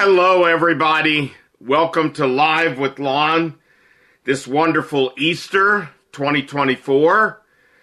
hello, everybody. Welcome to Live with Lon, this wonderful Easter 2024.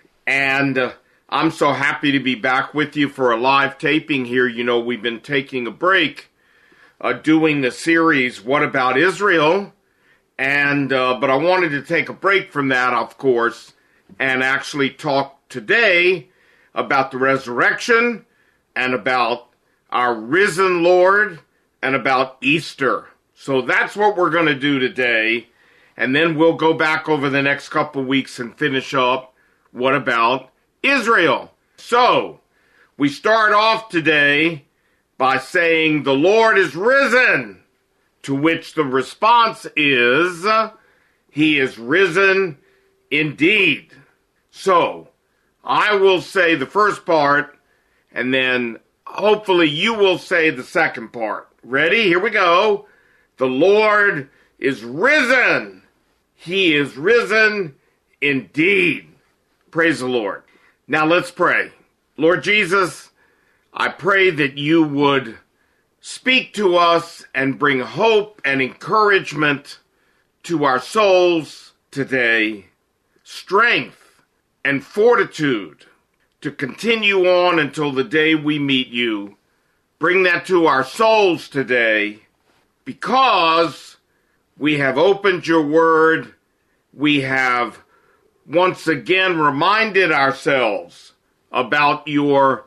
And I'm so happy to be back with you for a live taping here. You know, we've been taking a break doing the series, What About Israel? And but I wanted to take a break from that, of course, and actually talk today about the resurrection and about our risen Lord and about Easter. So that's what we're going to do today. And then we'll go back over the next couple weeks and finish up What About Israel? So we start off today by saying the Lord is risen, to which the response is, He is risen indeed. So I will say the first part, and then hopefully you will say the second part. Ready? Here we go. The Lord is risen. He is risen indeed. Praise the Lord. Now let's pray. Lord Jesus, I pray that you would speak to us and bring hope and encouragement to our souls today, strength and fortitude to continue on until the day we meet you. Bring that to our souls today, because we have opened your word. We have once again reminded ourselves about your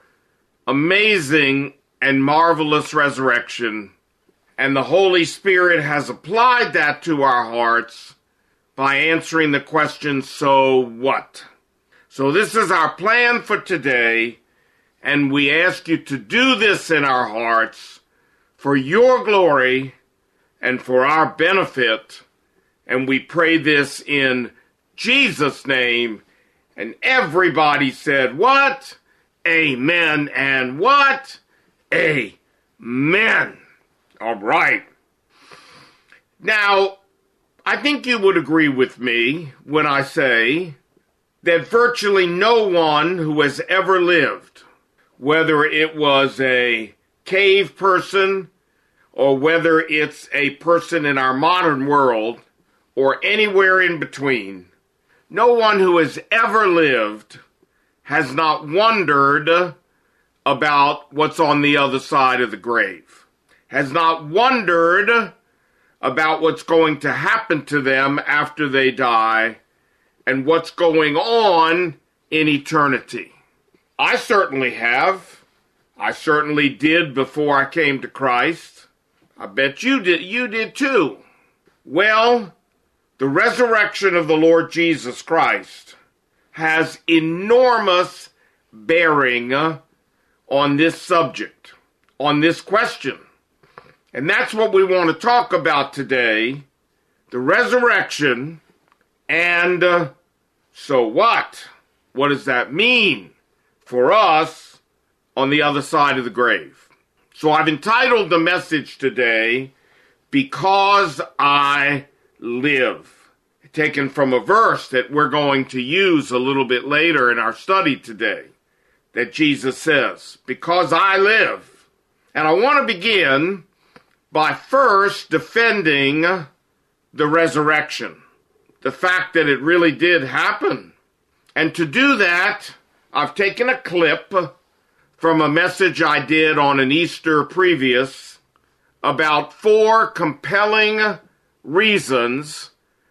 amazing and marvelous resurrection, and the Holy Spirit has applied that to our hearts by answering the question, so what? So this is our plan for today, and we ask you to do this in our hearts for your glory and for our benefit, and we pray this in Jesus' name. And everybody said, what? Amen. And what? Amen. All right. Now, I think you would agree with me when I say that virtually no one who has ever lived, whether it was a cave person or whether it's a person in our modern world or anywhere in between, no one who has ever lived has not wondered about what's on the other side of the grave, has not wondered about what's going to happen to them after they die and what's going on in eternity. I certainly have. I certainly did before I came to Christ. I bet you did. You did too. Well, the resurrection of the Lord Jesus Christ has enormous bearing on this subject, on this question. And that's what we want to talk about today, the resurrection, and so what? What does that mean for us on the other side of the grave? So I've entitled the message today, Because I Live, taken from a verse that we're going to use a little bit later in our study today, that Jesus says, because I live. And I want to begin by first defending the resurrection, the fact that it really did happen. And to do that, I've taken a clip from a message I did on an Easter previous about 4 compelling reasons,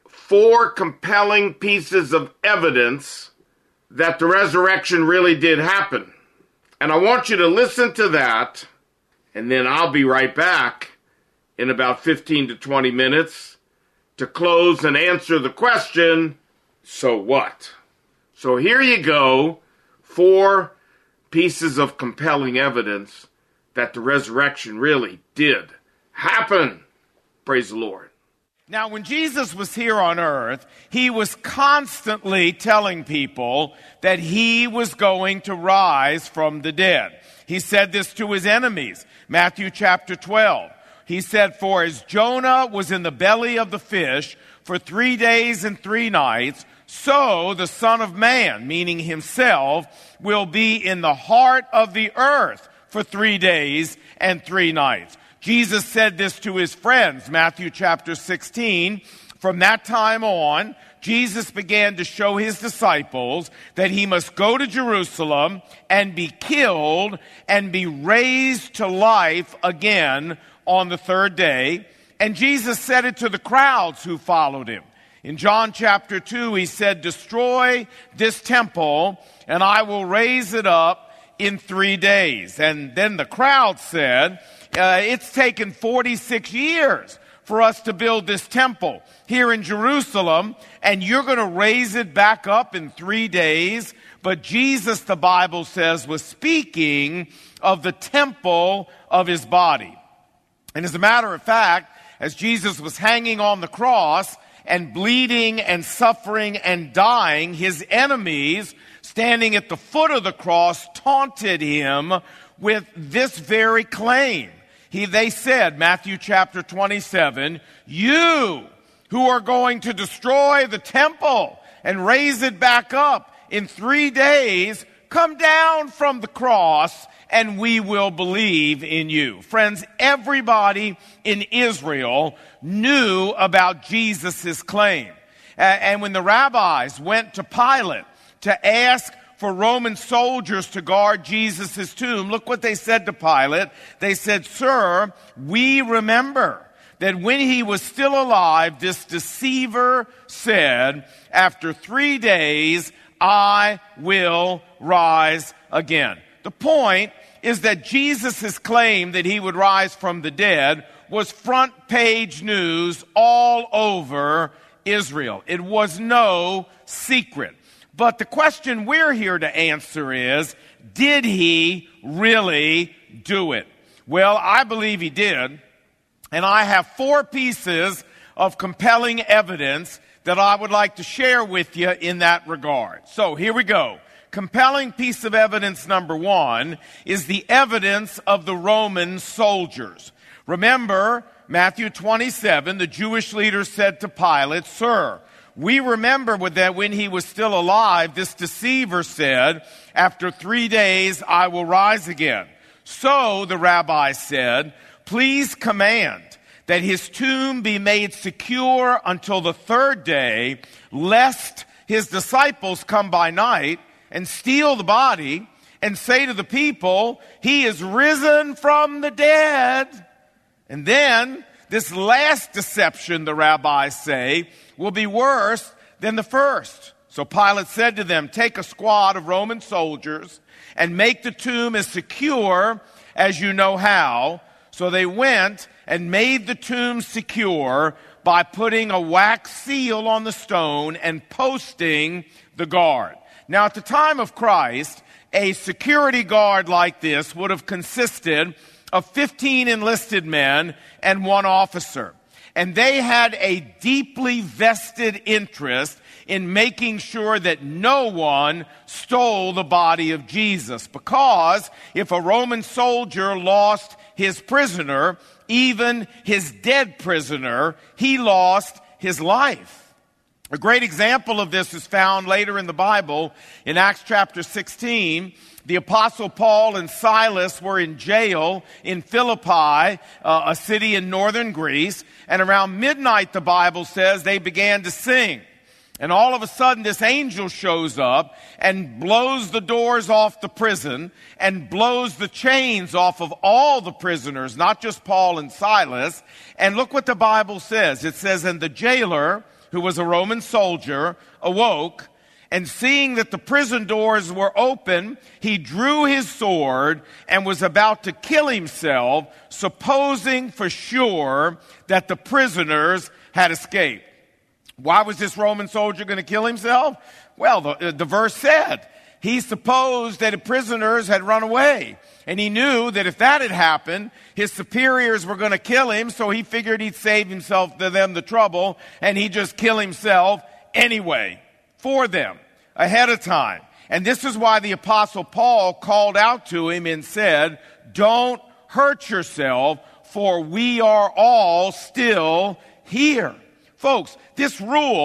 4 compelling pieces of evidence that the resurrection really did happen. And I want you to listen to that, and then I'll be right back in about 15 to 20 minutes to close and answer the question, so what? So here you go, 4 pieces of compelling evidence that the resurrection really did happen. Praise the Lord. Now, when Jesus was here on earth, he was constantly telling people that he was going to rise from the dead. He said this to his enemies. Matthew chapter 12. He said, for as Jonah was in the belly of the fish for 3 days and 3 nights, so the Son of Man, meaning himself, will be in the heart of the earth for 3 days and 3 nights. Jesus said this to his friends, Matthew chapter 16. From that time on, Jesus began to show his disciples that he must go to Jerusalem and be killed and be raised to life again on the third day. And Jesus said it to the crowds who followed him. In John chapter 2, he said, "Destroy this temple, and I will raise it up in 3 days." And then the crowd said, "It's taken 46 years for us to build this temple here in Jerusalem, and you're going to raise it back up in 3 days." But Jesus, the Bible says, was speaking of the temple of his body. And as a matter of fact, as Jesus was hanging on the cross and bleeding and suffering and dying, his enemies standing at the foot of the cross taunted him with this very claim. They said, Matthew chapter 27, "You who are going to destroy the temple and raise it back up in 3 days, come down from the cross and we will believe in you." Friends, everybody in Israel knew about Jesus' claim. And when the rabbis went to Pilate to ask for Roman soldiers to guard Jesus' tomb, look what they said to Pilate. They said, "Sir, we remember that when he was still alive, this deceiver said, 'After 3 days, I will rise again.'" The point is that Jesus' claim that he would rise from the dead was front page news all over Israel. It was no secret. But the question we're here to answer is, did he really do it? Well, I believe he did. And I have 4 pieces of compelling evidence that I would like to share with you in that regard. So here we go. Compelling piece of evidence number 1 is the evidence of the Roman soldiers. Remember, Matthew 27, the Jewish leaders said to Pilate, "Sir, we remember that when he was still alive, this deceiver said, 'After 3 days I will rise again.' So," the rabbi said, "please command that his tomb be made secure until the 3rd day, lest his disciples come by night and steal the body and say to the people, 'He is risen from the dead.' And then this last deception," the rabbis say, "will be worse than the first." So Pilate said to them, "Take a squad of Roman soldiers and make the tomb as secure as you know how." So they went and made the tomb secure by putting a wax seal on the stone and posting the guard. Now, at the time of Christ, a security guard like this would have consisted of 15 enlisted men and 1 officer. And they had a deeply vested interest in making sure that no one stole the body of Jesus. Because if a Roman soldier lost his prisoner, even his dead prisoner, he lost his life. A great example of this is found later in the Bible. In Acts chapter 16, the Apostle Paul and Silas were in jail in Philippi, a city in northern Greece. And around midnight, the Bible says, they began to sing. And all of a sudden, this angel shows up and blows the doors off the prison and blows the chains off of all the prisoners, not just Paul and Silas. And look what the Bible says. It says, "And the jailer, who was a Roman soldier, awoke, and seeing that the prison doors were open, he drew his sword and was about to kill himself, supposing for sure that the prisoners had escaped." Why was this Roman soldier going to kill himself? Well, the verse said he supposed that the prisoners had run away. And he knew that if that had happened, his superiors were going to kill him, so he figured he'd save himself to them the trouble, and he'd just kill himself anyway for them ahead of time. And this is why the Apostle Paul called out to him and said, "Don't hurt yourself, for we are all still here." Folks, this rule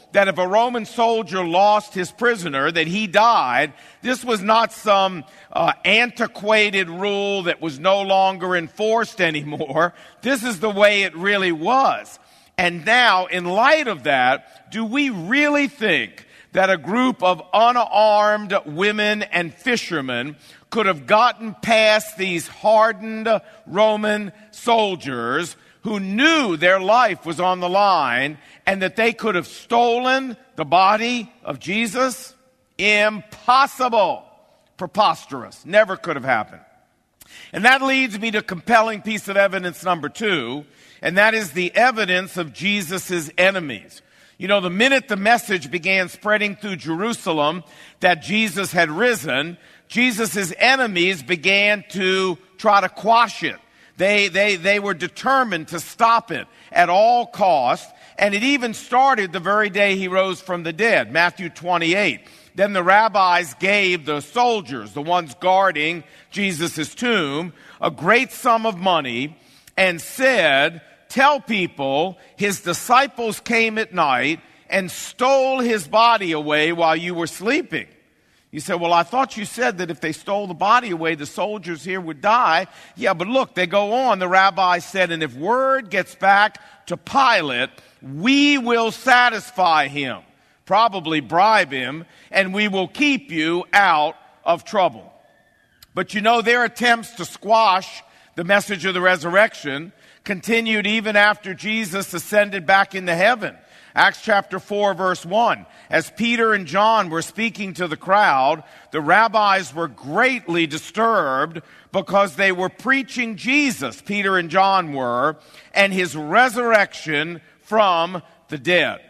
that if a Roman soldier lost his prisoner, that he died. This was not some antiquated rule that was no longer enforced anymore. This is the way it really was. And now, in light of that, do we really think that a group of unarmed women and fishermen could have gotten past these hardened Roman soldiers who knew their life was on the line, and that they could have stolen the body of Jesus? Impossible. Preposterous. Never could have happened. And that leads me to compelling piece of evidence number 2, and that is the evidence of Jesus' enemies. You know, the minute the message began spreading through Jerusalem that Jesus had risen, Jesus' enemies began to try to quash it. They were determined to stop it at all costs, and it even started the very day he rose from the dead, Matthew 28. Then the rabbis gave the soldiers, the ones guarding Jesus' tomb, a great sum of money and said, "Tell people his disciples came at night and stole his body away while you were sleeping." You say, "Well, I thought you said that if they stole the body away, the soldiers here would die." Yeah, but look, they go on. The rabbi said, "And if word gets back to Pilate, we will satisfy him, probably bribe him, and we will keep you out of trouble." But you know, their attempts to squash the message of the resurrection continued even after Jesus ascended back into heaven. Acts chapter 4, verse 1. As Peter and John were speaking to the crowd, the rabbis were greatly disturbed because they were preaching Jesus, Peter and John were, and his resurrection from the dead.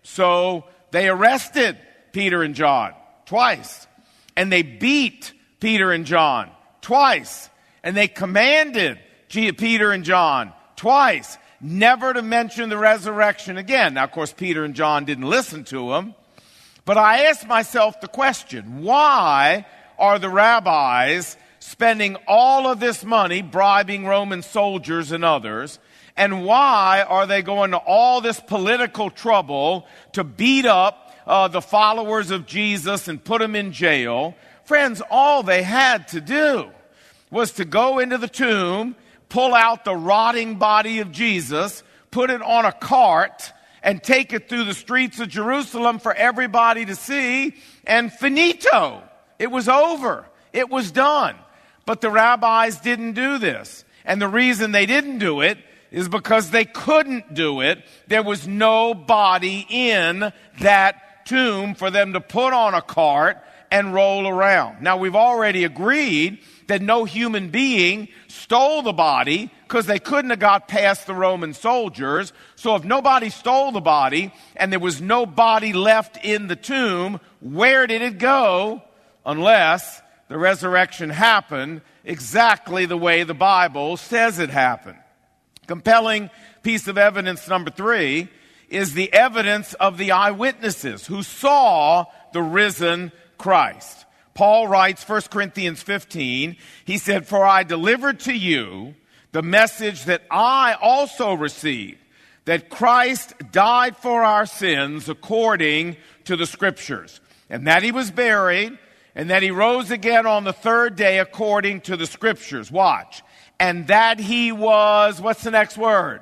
So they arrested Peter and John twice, and they beat Peter and John twice, and they commanded Peter and John twice never to mention the resurrection again. Now, of course, Peter and John didn't listen to him. But I asked myself the question, why are the rabbis spending all of this money bribing Roman soldiers and others? And why are they going to all this political trouble to beat up the followers of Jesus and put them in jail? Friends, all they had to do was to go into the tomb, pull out the rotting body of Jesus, put it on a cart, and take it through the streets of Jerusalem for everybody to see, and finito. It was over. It was done. But the rabbis didn't do this. And the reason they didn't do it is because they couldn't do it. There was no body in that tomb for them to put on a cart and roll around. Now, we've already agreed that no human being stole the body because they couldn't have got past the Roman soldiers. So if nobody stole the body and there was no body left in the tomb, where did it go? Unless the resurrection happened exactly the way the Bible says it happened. Compelling piece of evidence number 3 is the evidence of the eyewitnesses who saw the risen Christ. Paul writes, 1 Corinthians 15, he said, "For I delivered to you the message that I also received, that Christ died for our sins according to the Scriptures, and that he was buried, and that he rose again on the third day according to the Scriptures." Watch. "And that he was," what's the next word?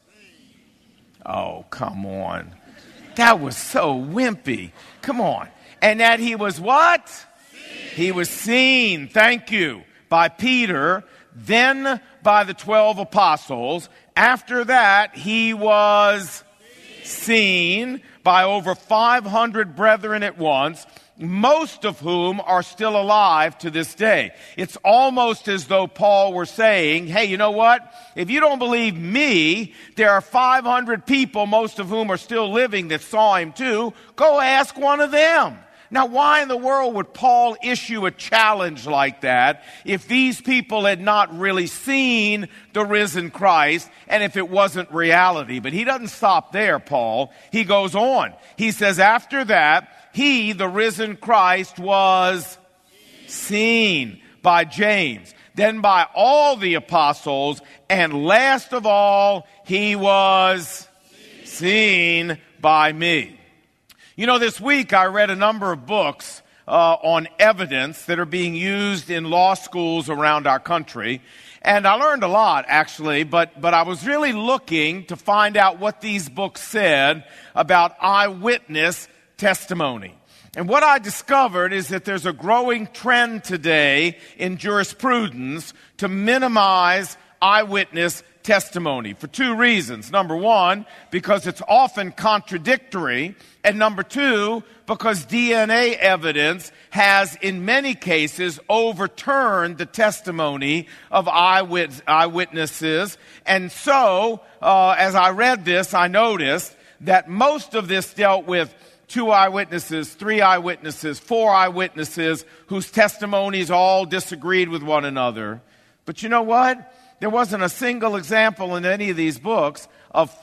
Oh, come on. That was so wimpy. Come on. "And that he was" what? He was seen, thank you, by Peter, then by the 12 apostles. After that, he was seen by over 500 brethren at once, most of whom are still alive to this day. It's almost as though Paul were saying, hey, you know what? If you don't believe me, there are 500 people, most of whom are still living, that saw him too. Go ask one of them. Now, why in the world would Paul issue a challenge like that if these people had not really seen the risen Christ and if it wasn't reality? But he doesn't stop there, Paul. He goes on. He says, after that, he, the risen Christ, was seen by James, then by all the apostles, and last of all, he was seen by me. You know, this week I read a number of books on evidence that are being used in law schools around our country. And I learned a lot, actually, but I was really looking to find out what these books said about eyewitness testimony. And what I discovered is that there's a growing trend today in jurisprudence to minimize eyewitness testimony for two reasons. Number one, because it's often contradictory, and number two, because DNA evidence has in many cases overturned the testimony of eyewitnesses. And so, as I read this, I noticed that most of this dealt with 2 eyewitnesses, 3 eyewitnesses, 4 eyewitnesses whose testimonies all disagreed with one another. But you know what? There wasn't a single example in any of these books of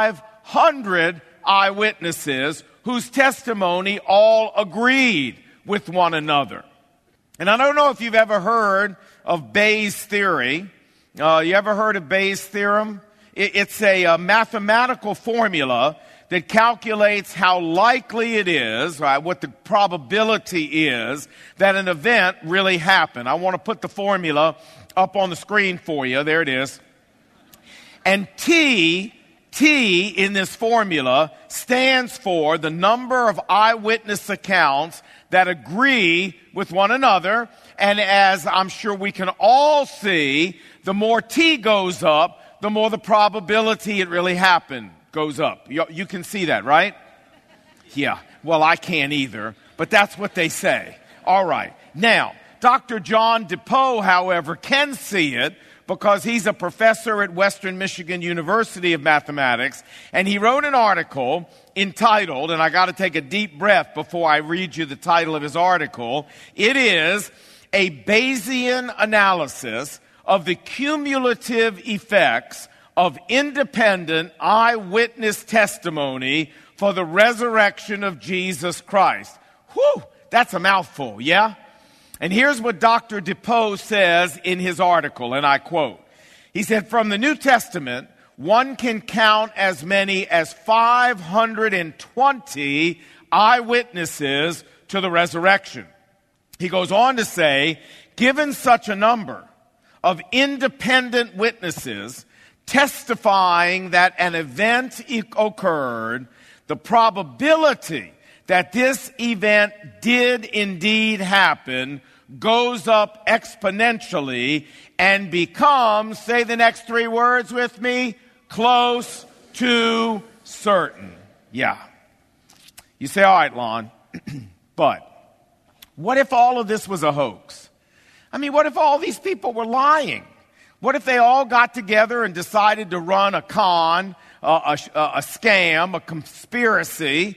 500 eyewitnesses whose testimony all agreed with one another. And I don't know if you've ever heard of Bayes' theory. You ever heard of Bayes' theorem? It's a mathematical formula that calculates how likely it is, right, what the probability is that an event really happened. I want to put the formula up on the screen for you. There it is. And T in this formula stands for the number of eyewitness accounts that agree with one another. And as I'm sure we can all see, the more T goes up, the more the probability it really happened goes up. You can see that, right? Yeah. Well, I can't either, but that's what they say. All right. Now, Dr. John DePoe, however, can see it because he's a professor at Western Michigan University of Mathematics, and he wrote an article entitled, and I got to take a deep breath before I read you the title of his article. It is a Bayesian analysis of the cumulative effects of independent eyewitness testimony for the resurrection of Jesus Christ. Whew, that's a mouthful, yeah? And here's what Dr. DePoe says in his article, and I quote. He said, from the New Testament, one can count as many as 520 eyewitnesses to the resurrection. He goes on to say, given such a number of independent witnesses testifying that an event occurred, the probability that this event did indeed happen goes up exponentially and becomes, say the next 3 words with me, close to certain. Yeah. You say, all right, Lon, but what if all of this was a hoax? I mean, what if all these people were lying? What if they all got together and decided to run a con, a scam, a conspiracy?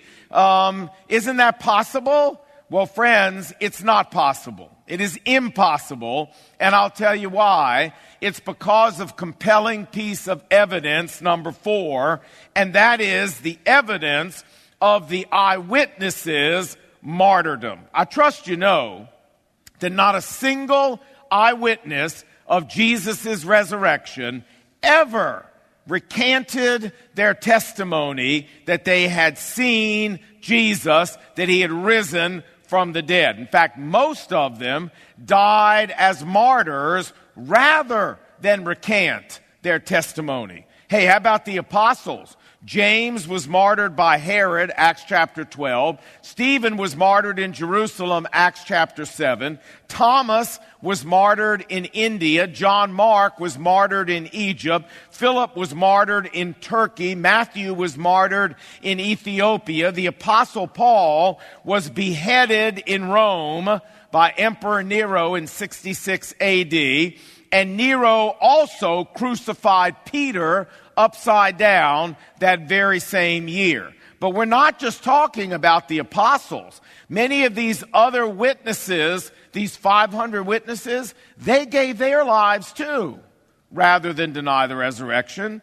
Isn't that possible? Well, friends, it's not possible. It is impossible, and I'll tell you why. It's because of compelling piece of evidence, number 4, and that is the evidence of the eyewitnesses' martyrdom. I trust you know that not a single eyewitness of Jesus' resurrection ever recanted their testimony that they had seen Jesus, that he had risen from the dead. In fact, most of them died as martyrs rather than recant their testimony. Hey, how about the apostles? James was martyred by Herod, Acts chapter 12. Stephen was martyred in Jerusalem, Acts chapter 7. Thomas was martyred in India. John Mark was martyred in Egypt. Philip was martyred in Turkey. Matthew was martyred in Ethiopia. The apostle Paul was beheaded in Rome by Emperor Nero in 66 AD. And Nero also crucified Peter upside down that very same year. But we're not just talking about the apostles. Many of these other witnesses, these 500 witnesses, they gave their lives too, rather than deny the resurrection.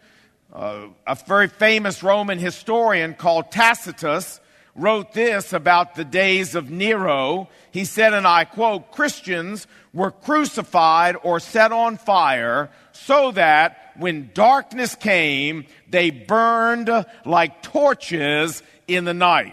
A very famous Roman historian called Tacitus wrote this about the days of Nero. He said, and I quote, Christians were crucified or set on fire so that when darkness came, they burned like torches in the night.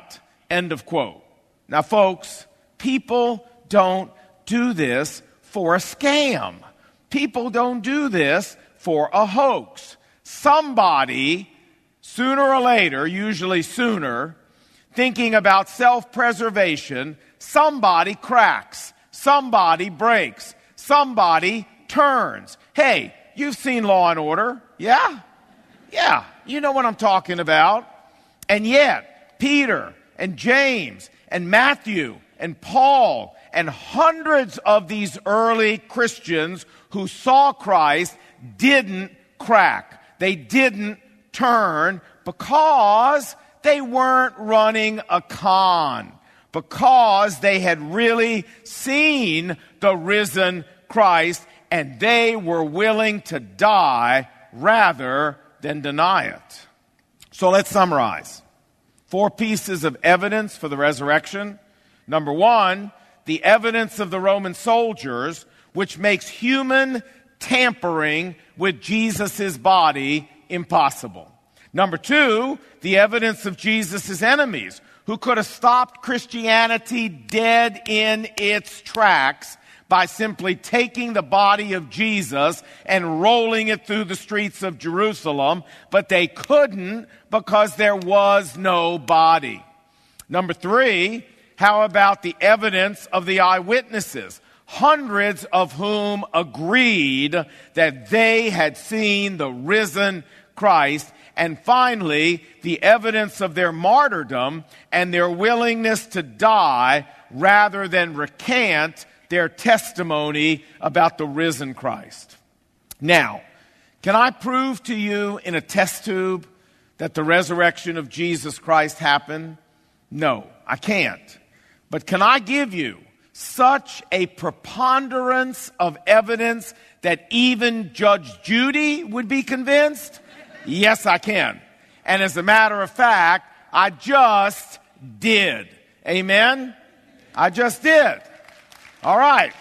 End of quote. Now, folks, people don't do this for a scam. People don't do this for a hoax. Somebody, sooner or later, usually sooner, thinking about self-preservation, somebody cracks, somebody breaks, somebody turns. Hey, you've seen Law and Order, yeah? Yeah, you know what I'm talking about. And yet, Peter and James and Matthew and Paul and hundreds of these early Christians who saw Christ didn't crack. They didn't turn because they weren't running a con, because they had really seen the risen Christ and they were willing to die rather than deny it. So let's summarize. 4 pieces of evidence for the resurrection. Number 1, the evidence of the Roman soldiers, which makes human tampering with Jesus' body impossible. Number 2, the evidence of Jesus' enemies, who could have stopped Christianity dead in its tracks by simply taking the body of Jesus and rolling it through the streets of Jerusalem, but they couldn't because there was no body. Number 3, how about the evidence of the eyewitnesses, hundreds of whom agreed that they had seen the risen Christ? And finally, the evidence of their martyrdom and their willingness to die rather than recant their testimony about the risen Christ. Now, can I prove to you in a test tube that the resurrection of Jesus Christ happened? No, I can't. But can I give you such a preponderance of evidence that even Judge Judy would be convinced? Yes, I can. And as a matter of fact, I just did. Amen? I just did. All right.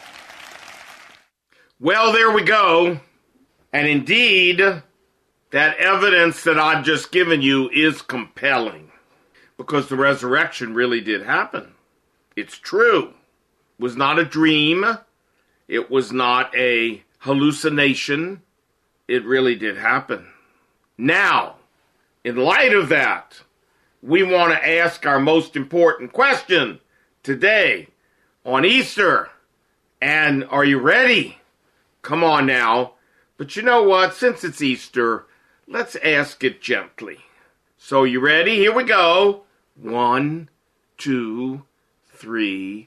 Well, there we go. And indeed, that evidence that I've just given you is compelling, because the resurrection really did happen. It's true. It was not a dream. It was not a hallucination. It really did happen. Now, in light of that, we want to ask our most important question today on Easter. And are you ready? Come on now. But you know what? Since it's Easter, let's ask it gently. So you ready? Here we go. 1, 2, 3.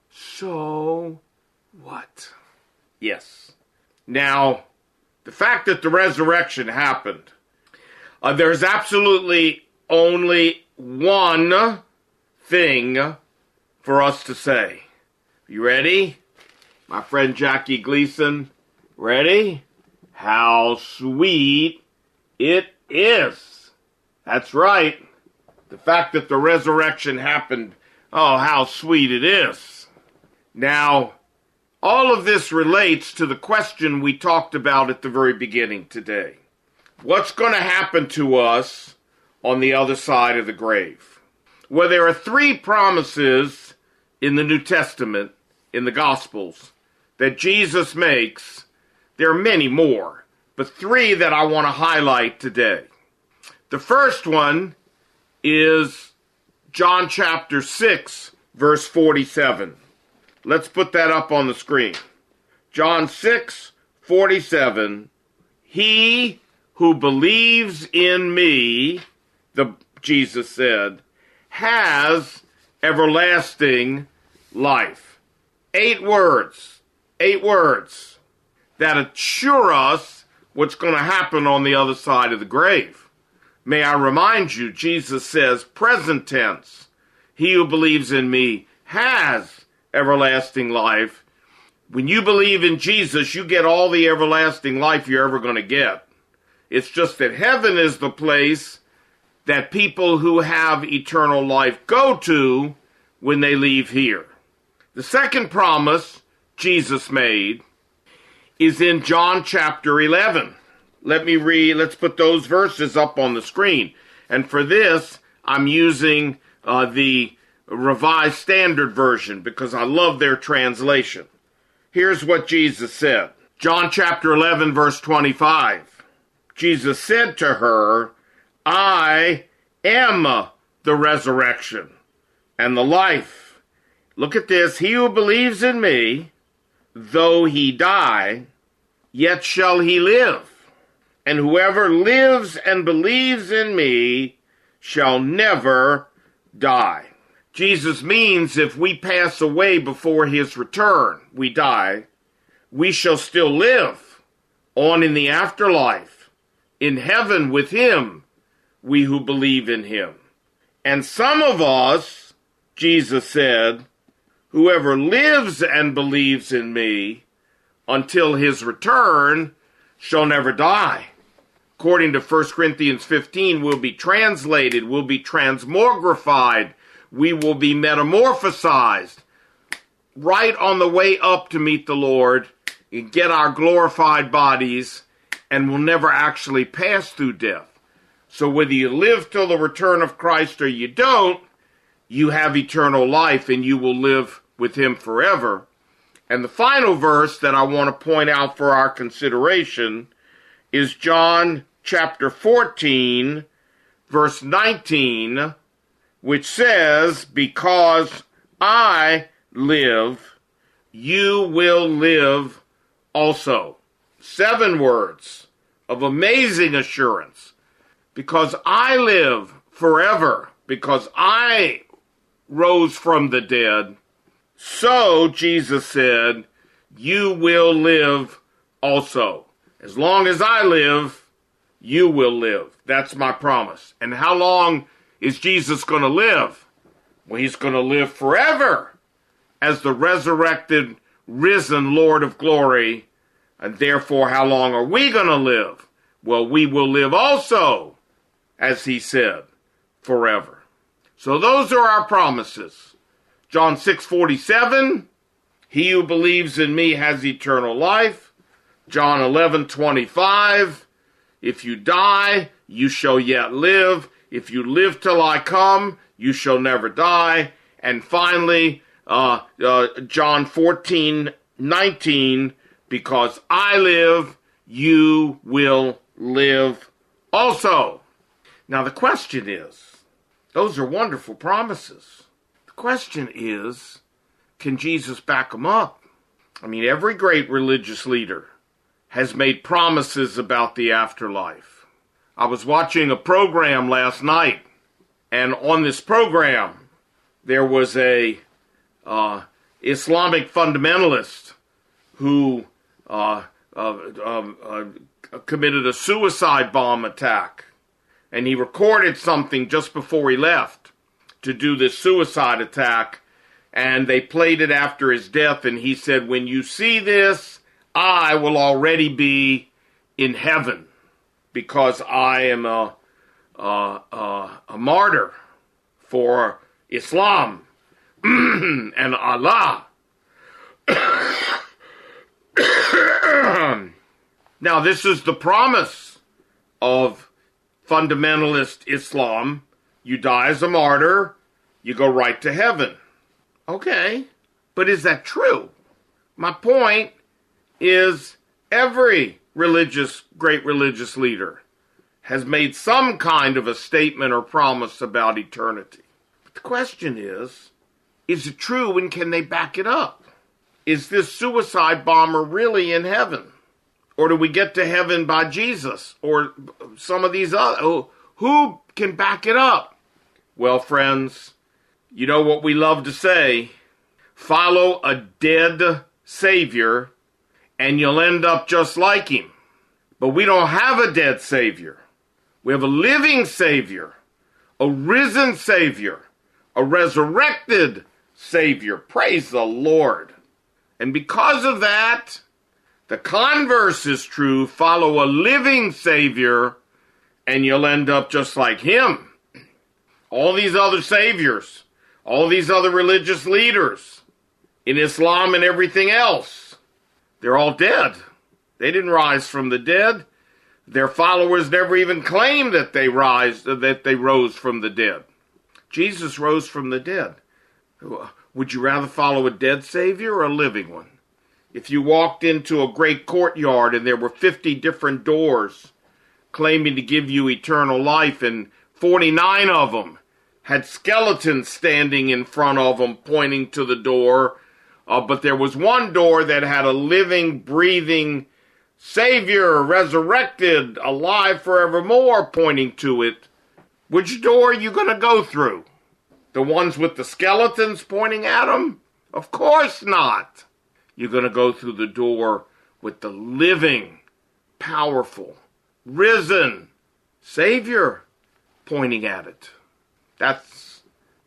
So what? Yes. Now, the fact that the resurrection happened, there's absolutely only one thing for us to say. You ready? My friend Jackie Gleason, ready? How sweet it is. That's right. The fact that the resurrection happened, oh, how sweet it is. Now, all of this relates to the question we talked about at the very beginning today. What's going to happen to us on the other side of the grave? Well, there are 3 promises in the New Testament, in the Gospels, that Jesus makes. There are many more, but 3 that I want to highlight today. The first one is John chapter 6, verse 47. Let's put that up on the screen. John 6, 47. He who believes in me, Jesus said, has everlasting life. 8 words that assure us what's going to happen on the other side of the grave. May I remind you, Jesus says, present tense, he who believes in me has everlasting life. When you believe in Jesus, you get all the everlasting life you're ever going to get. It's just that heaven is the place that people who have eternal life go to when they leave here. The second promise Jesus made is in John chapter 11. Let's put those verses up on the screen. And for this, I'm using the Revised Standard Version because I love their translation. Here's what Jesus said. John chapter 11, verse 25. Jesus said to her, I am the resurrection and the life. Look at this. He who believes in me, though he die, yet shall he live. And whoever lives and believes in me shall never die. Jesus means if we pass away before his return, we die, we shall still live on in the afterlife, in heaven with him, we who believe in him. And some of us, Jesus said, whoever lives and believes in me until his return shall never die. According to 1 Corinthians 15, will be translated, will be transmogrified, we will be metamorphosized right on the way up to meet the Lord and get our glorified bodies, and will never actually pass through death. So whether you live till the return of Christ or you don't, you have eternal life and you will live with him forever. And the final verse that I want to point out for our consideration is John chapter 14, verse 19, which says, because I live, you will live also. 7 words of amazing assurance. Because I live forever, because I rose from the dead, so, Jesus said, you will live also. As long as I live, you will live. That's my promise. And how long is Jesus going to live? Well, he's going to live forever as the resurrected, risen Lord of glory. And therefore, how long are we going to live? Well, we will live also, as he said, forever. So those are our promises. John 6:47, he who believes in me has eternal life. John 11:25, if you die, you shall yet live. If you live till I come, you shall never die. And finally, John 14:19, because I live, you will live also. Now the question is, those are wonderful promises. The question is, can Jesus back them up? I mean, every great religious leader has made promises about the afterlife. I was watching a program last night, and on this program, there was a Islamic fundamentalist who committed a suicide bomb attack. And he recorded something just before he left to do this suicide attack. And they played it after his death. And he said, when you see this, I will already be in heaven because I am a martyr for Islam and Allah. Now, this is the promise of fundamentalist Islam. You die as a martyr, you go right to heaven. Okay, but is that true? My point is every great religious leader has made some kind of a statement or promise about eternity. But the question is it true and can they back it up? Is this suicide bomber really in heaven? Or do we get to heaven by Jesus? Or some of these other... Who can back it up? Well, friends, you know what we love to say. Follow a dead Savior, and you'll end up just like him. But we don't have a dead Savior. We have a living Savior, a risen Savior, a resurrected Savior. Praise the Lord. And because of that, the converse is true. Follow a living Savior, and you'll end up just like him. All these other saviors, all these other religious leaders in Islam and everything else, they're all dead. They didn't rise from the dead. Their followers never even claimed that they rose from the dead. Jesus rose from the dead. Would you rather follow a dead Savior or a living one? If you walked into a great courtyard and there were 50 different doors claiming to give you eternal life, and 49 of them had skeletons standing in front of them pointing to the door, but there was one door that had a living, breathing Savior, resurrected, alive forevermore, pointing to it, which door are you going to go through? The ones with the skeletons pointing at them? Of course not. You're going to go through the door with the living, powerful, risen Savior pointing at it. That's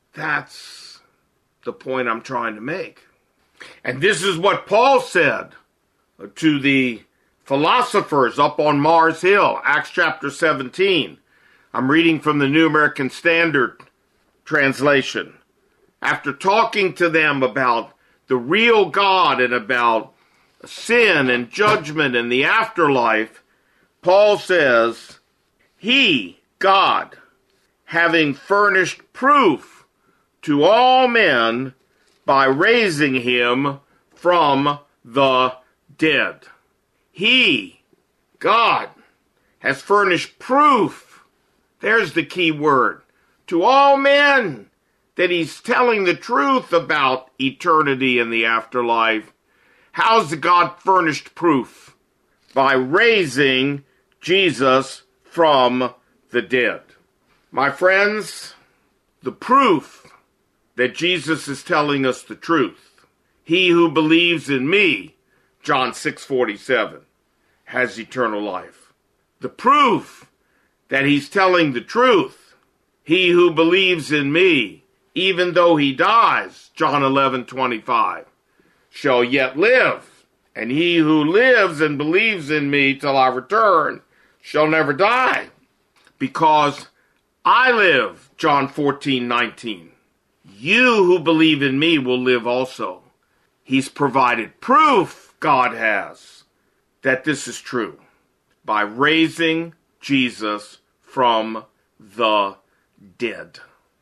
the point I'm trying to make. And this is what Paul said to the philosophers up on Mars Hill, Acts chapter 17. I'm reading from the New American Standard translation. After talking to them about the real God and about sin and judgment and the afterlife, Paul says, He, God, having furnished proof to all men by raising him from the dead. He, God, has furnished proof, there's the key word, to all men that he's telling the truth about eternity and the afterlife. How's God furnished proof? By raising Jesus from the dead. My friends, the proof that Jesus is telling us the truth. He who believes in me, John 6:47, has eternal life. The proof that he's telling the truth. He who believes in me, even though he dies, John 11:25, shall yet live. And he who lives and believes in me till I return shall never die. Because I live, John 14:19. You who believe in me will live also. He's provided proof, God has, that this is true by raising Jesus from the dead.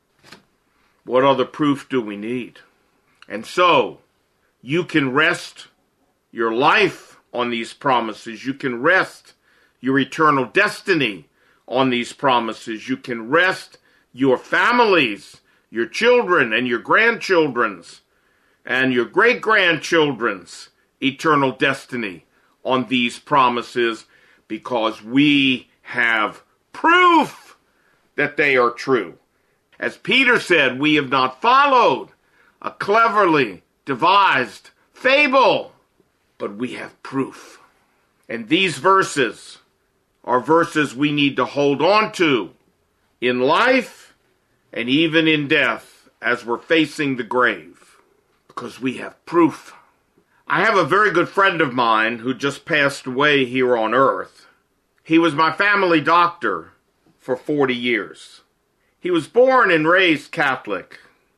What other proof do we need? And so, you can rest your life on these promises. You can rest your eternal destiny on these promises. You can rest your families, your children and your grandchildren's and your great-grandchildren's eternal destiny on these promises, because we have proof that they are true. As Peter said, we have not followed a cleverly devised fable, but we have proof. And these verses are verses we need to hold on to in life and even in death as we're facing the grave, because we have proof. I have a very good friend of mine who just passed away here on earth. He was my family doctor for 40 years. He was born and raised Catholic,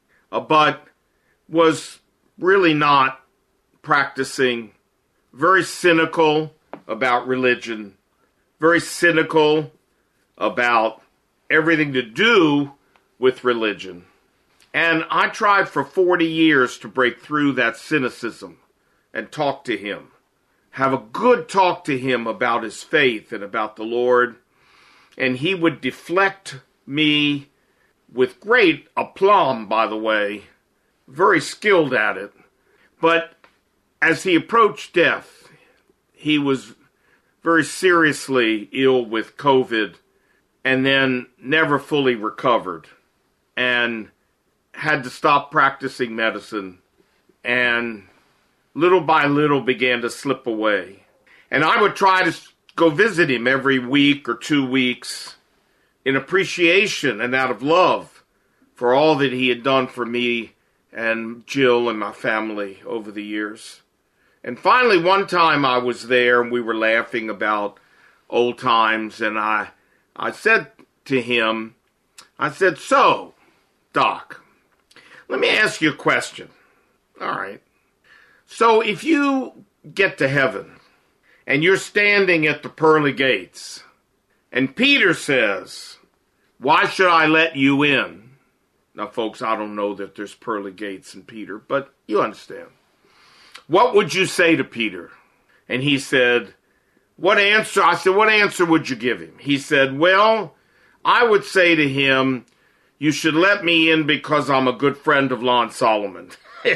but was really not practicing, very cynical about religion, very cynical about everything to do with religion. And I tried for 40 years to break through that cynicism and talk to him, have a good talk to him about his faith and about the Lord. And he would deflect me with great aplomb, by the way, very skilled at it. But as he approached death, he was very seriously ill with COVID and then never fully recovered and had to stop practicing medicine and little by little began to slip away. And I would try to go visit him every week or 2 weeks in appreciation and out of love for all that he had done for me and Jill and my family over the years. And finally, one time I was there and we were laughing about old times, and I said to him, I said, "So, Doc, let me ask you a question." All right. So if you get to heaven and you're standing at the pearly gates and Peter says, "Why should I let you in?" Now, folks, I don't know that there's pearly gates in Peter, but you understand. What would you say to Peter? And he said, what answer? I said, what answer would you give him? He said, well, I would say to him, you should let me in because I'm a good friend of Lon Solomon.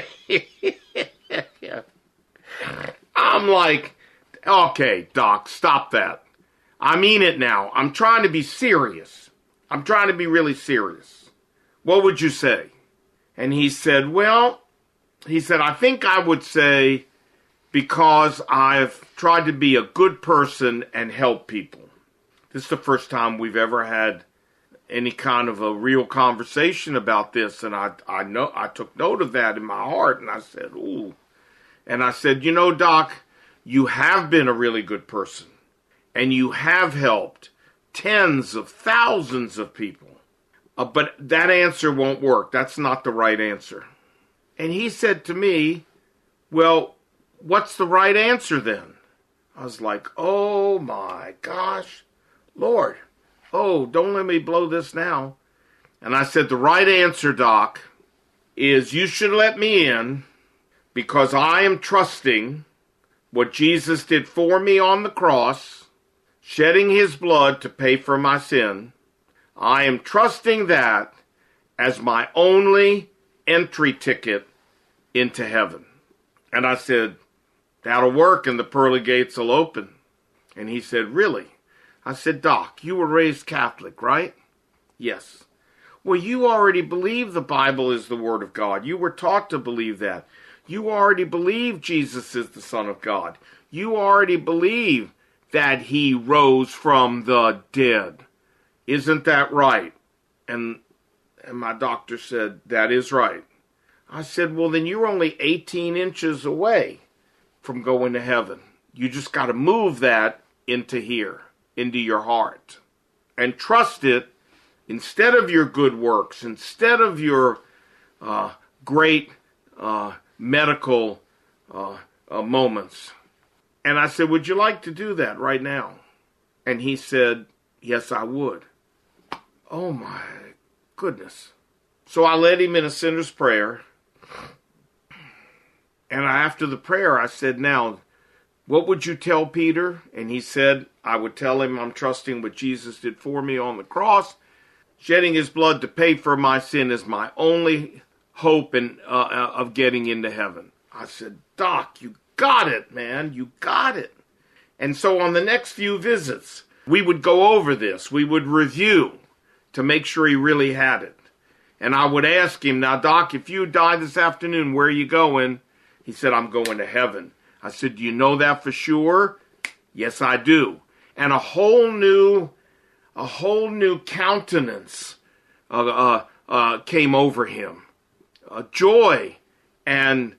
I'm like, okay, Doc, stop that. I mean it now. I'm trying to be serious. I'm trying to be really serious. What would you say? And he said, I think I would say because I've tried to be a good person and help people. This is the first time we've ever had any kind of a real conversation about this, and I took note of that in my heart, and I said, ooh. And I said, you know, Doc, you have been a really good person, and you have helped tens of thousands of people. But that answer won't work. That's not the right answer. And he said to me, well, what's the right answer then? I was like, oh my gosh, Lord, oh, don't let me blow this now. And I said, the right answer, Doc, is you should let me in because I am trusting what Jesus did for me on the cross, shedding his blood to pay for my sin. I am trusting that as my only entry ticket into heaven. And I said, that'll work and the pearly gates will open. And he said, really? I said, Doc, you were raised Catholic, right? Yes. Well, you already believe the Bible is the Word of God. You were taught to believe that. You already believe Jesus is the Son of God. You already believe that he rose from the dead. Isn't that right? And my doctor said, that is right. I said, well, then you're only 18 inches away from going to heaven. You just got to move that into here, into your heart, and trust it instead of your good works, instead of your great medical moments. And I said, would you like to do that right now? And he said, yes, I would. Oh, my goodness. So I led him in a sinner's prayer. And after the prayer, I said, now, what would you tell Peter? And he said, I would tell him I'm trusting what Jesus did for me on the cross. Shedding his blood to pay for my sin is my only hope of getting into heaven. I said, Doc, you got it, man. You got it. And so on the next few visits, we would go over this. We would review to make sure he really had it. And I would ask him, now, Doc, if you die this afternoon, where are you going? He said, I'm going to heaven. I said, do you know that for sure? Yes, I do. And a whole new countenance came over him. Joy and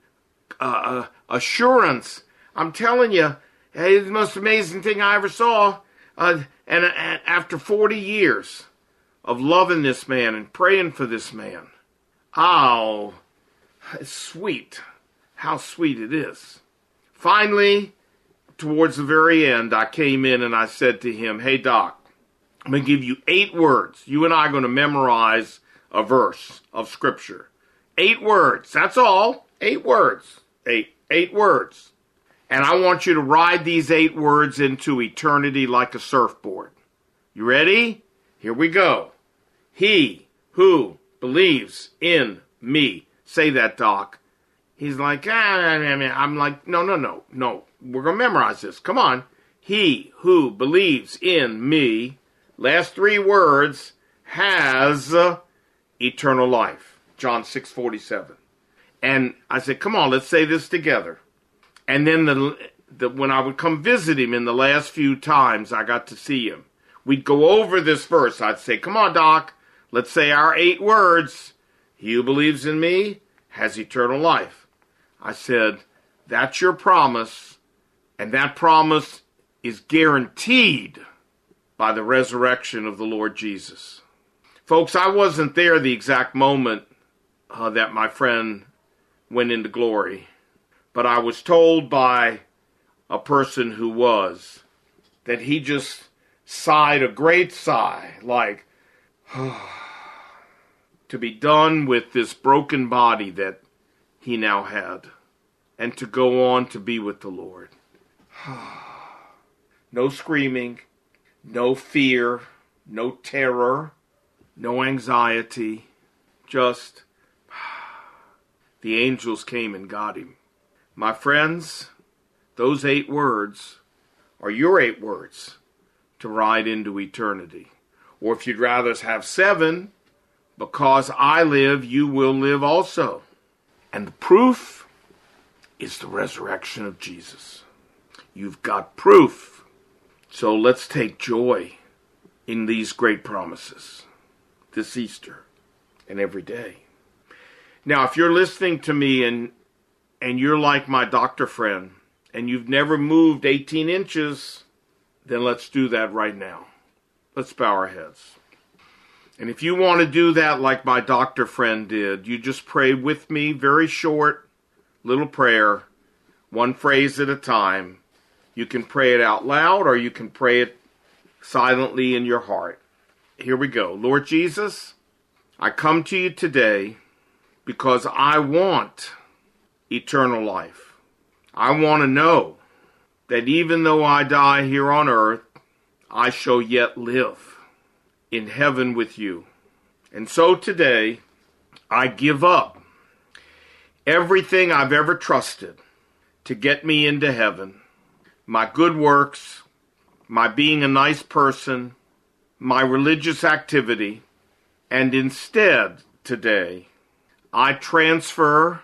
assurance. I'm telling you, it's the most amazing thing I ever saw. And after 40 years of loving this man and praying for this man, oh, it's sweet. How sweet it is. Finally, towards the very end, I came in and I said to him, hey, Doc, I'm going to give you 8 words. You and I are going to memorize a verse of Scripture. 8 words. That's all. 8 words. 8 words. And I want you to ride these 8 words into eternity like a surfboard. You ready? Here we go. He who believes in me. Say that, Doc. He's like, I'm like, no. We're going to memorize this. Come on. He who believes in me, last 3 words, has eternal life. John 6:47. And I said, come on, let's say this together. And then when I would come visit him in the last few times I got to see him, we'd go over this verse. I'd say, come on, Doc, let's say our 8 words. He who believes in me has eternal life. I said, that's your promise, and that promise is guaranteed by the resurrection of the Lord Jesus. Folks, I wasn't there the exact moment that my friend went into glory, but I was told by a person who was that he just sighed a great sigh, like, to be done with this broken body that he now had, and to go on to be with the Lord. No screaming, no fear, no terror, no anxiety, just the angels came and got him. My friends, those 8 words are your 8 words to ride into eternity. Or if you'd rather have 7, because I live, you will live also. And the proof is the resurrection of Jesus. You've got proof. So let's take joy in these great promises this Easter and every day. Now, if you're listening to me and you're like my doctor friend and you've never moved 18 inches, then let's do that right now. Let's bow our heads. And if you want to do that like my doctor friend did, you just pray with me, very short, little prayer, one phrase at a time. You can pray it out loud or you can pray it silently in your heart. Here we go. Lord Jesus, I come to you today because I want eternal life. I want to know that even though I die here on earth, I shall yet live in heaven with you. And so today, I give up everything I've ever trusted to get me into heaven. My good works, my being a nice person, my religious activity, and instead, today, I transfer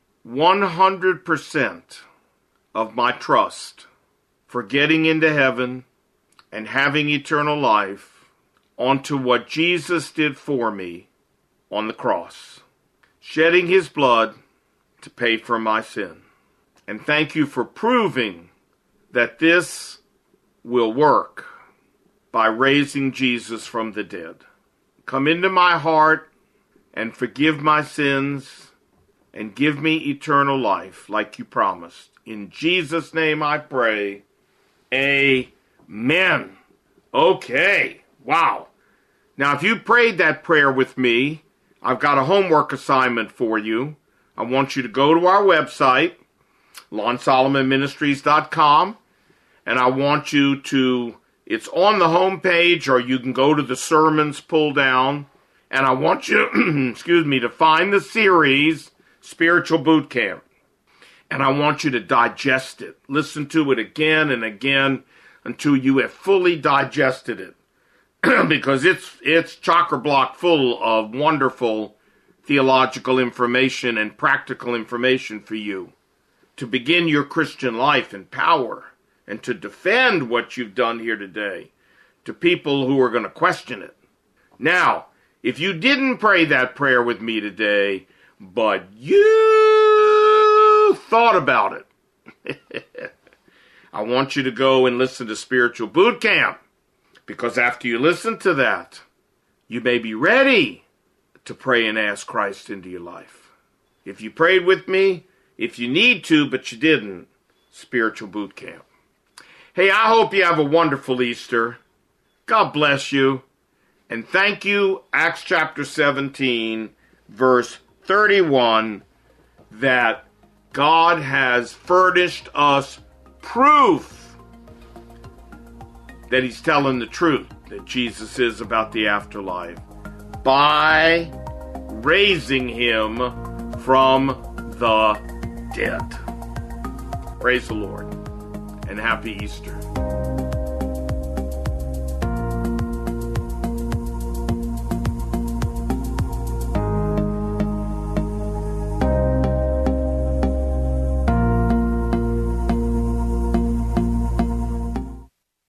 100% of my trust for getting into heaven and having eternal life onto what Jesus did for me on the cross, shedding his blood to pay for my sin. And thank you for proving that this will work by raising Jesus from the dead. Come into my heart and forgive my sins and give me eternal life like you promised. In Jesus' name I pray. Amen. Okay. Wow. Now, if you prayed that prayer with me, I've got a homework assignment for you. I want you to go to our website, LonSolomonMinistries.com, and I want you to, it's on the home page, or you can go to the sermons pull down, and I want you, to find the series, Spiritual Boot Camp. And I want you to digest it. Listen to it again and again until you have fully digested it. Because it's chock-a-block full of wonderful theological information and practical information for you to begin your Christian life in power and to defend what you've done here today to people who are going to question it. Now, if you didn't pray that prayer with me today, but you thought about it, I want you to go and listen to Spiritual Boot Camp, because after you listen to that, you may be ready to pray and ask Christ into your life. If you prayed with me, if you need to, but you didn't, Spiritual Boot Camp. Hey, I hope you have a wonderful Easter. God bless you. And thank you, Acts chapter 17, verse 31, that God has furnished us proof that he's telling the truth, that Jesus is about the afterlife, by raising him from the dead. Praise the Lord, and happy Easter.